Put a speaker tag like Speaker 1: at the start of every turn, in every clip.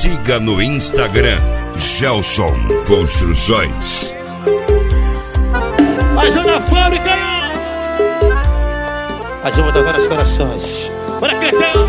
Speaker 1: Siga no Instagram Gelson Construções.
Speaker 2: Mais um na fábrica. Mais uma tocando os corações. Bora, Cletão.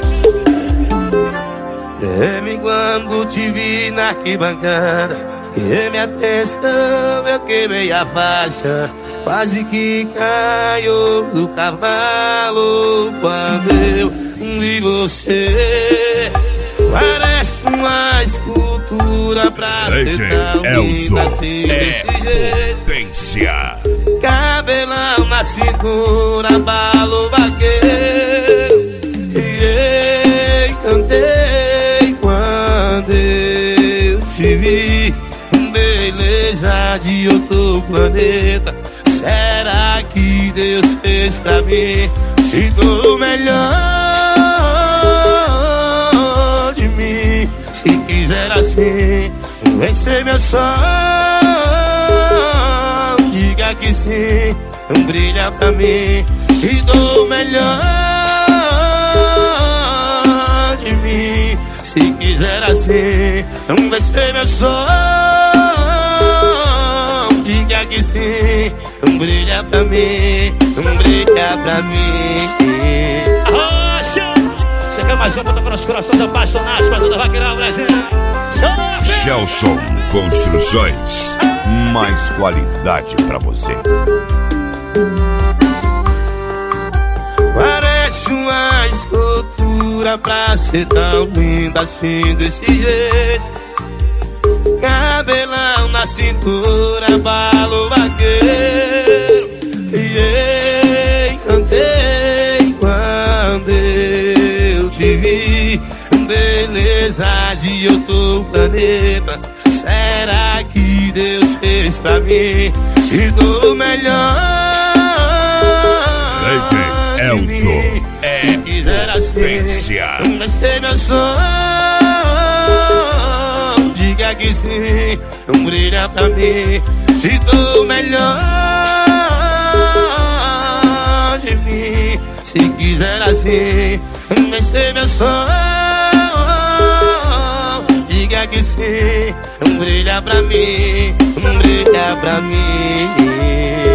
Speaker 3: Treme quando te vi na arquibancada, que minha atenção, eu queimei a faixa, quase que caiu do cavalo quando eu vi você. Parece uma escultura pra ser tão linda assim desse jeito.
Speaker 1: Potência.
Speaker 3: Cabelão na cintura, balo vaqueiro. E cantei quando eu te vi. Beleza de outro planeta. Será que Deus fez pra mim? Se tô melhor de mim. Se quiser assim, vem ser meu sol. Diga que sim, brilha pra mim. Se tô melhor de mim. Se quiser assim, vai ser meu sol. Diga que sim, brilha pra mim, brilha pra mim.
Speaker 2: Arrocha! Chega mais uma, tocando os corações apaixonados pra toda vaqueirão, Brasil.
Speaker 1: Gelson Construções. Mais qualidade pra você.
Speaker 3: Parece uma escultura pra ser tão linda assim desse jeito. Cabelão na cintura, balo vaqueiro. E cantei quando eu te vi. Beleza de outro planeta. Será que Deus fez pra mim? Se tô melhor de mim. Se quiser assim, vai ser meu som. Diga que sim, brilha pra mim. Se tô melhor de mim. Se quiser assim, vai ser meu som. Diga que sim, brilha pra mim, brilha pra mim.